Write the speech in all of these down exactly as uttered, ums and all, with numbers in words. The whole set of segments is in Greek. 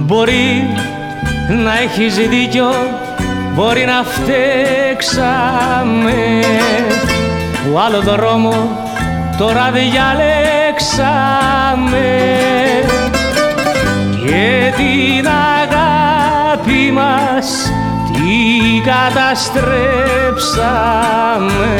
Μπορεί να έχεις δίκιο, μπορεί να φταίξαμε που άλλο δρόμο τώρα διαλέξαμε και την αγάπη μας την καταστρέψαμε.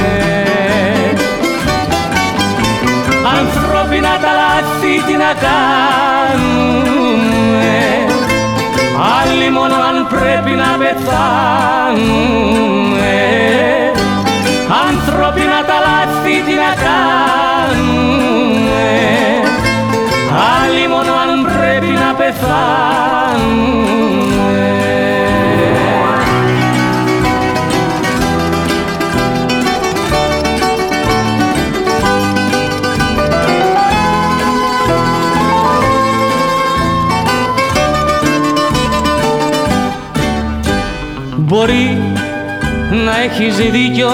Ανθρώπινα τα λάθη τι να κάνουμε, άλλοι μόνο αν πρέπει να πεθάνουμε. Ανθρώπινα τα λάθη τι να κάνουμε, άλλοι μόνο αν πρέπει να πεθάνουμε. Μπορεί να έχεις δίκιο,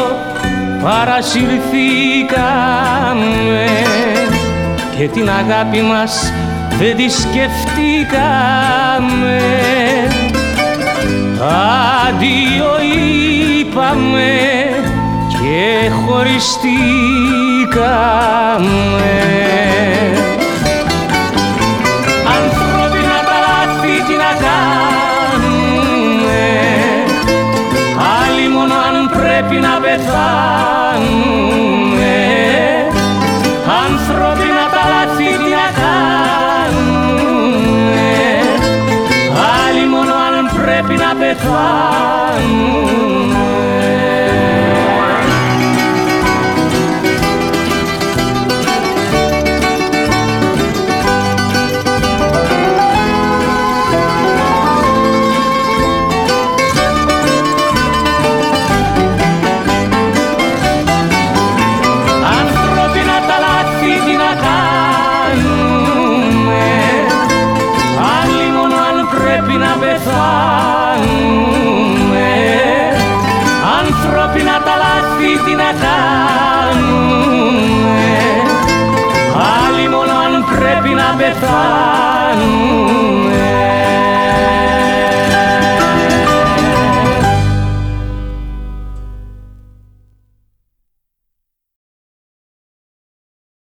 παρασυρθήκαμε και την αγάπη μας δεν τη σκεφτήκαμε. Αντίο είπαμε και χωριστήκαμε. Ανθρώπινα τα λάθη τι να κάνουμε, άλλοι μόνο αν πρέπει να πεθάνουμε. Ανθρώπινα τα λάθη τι να κάνουμε, άλλοι μόνο αν πρέπει να πεθάνουμε. Ανθρώπινα τα λάθη τι να κάνουμε, άλλοι μόνο αν πρέπει να πεθάνουμε.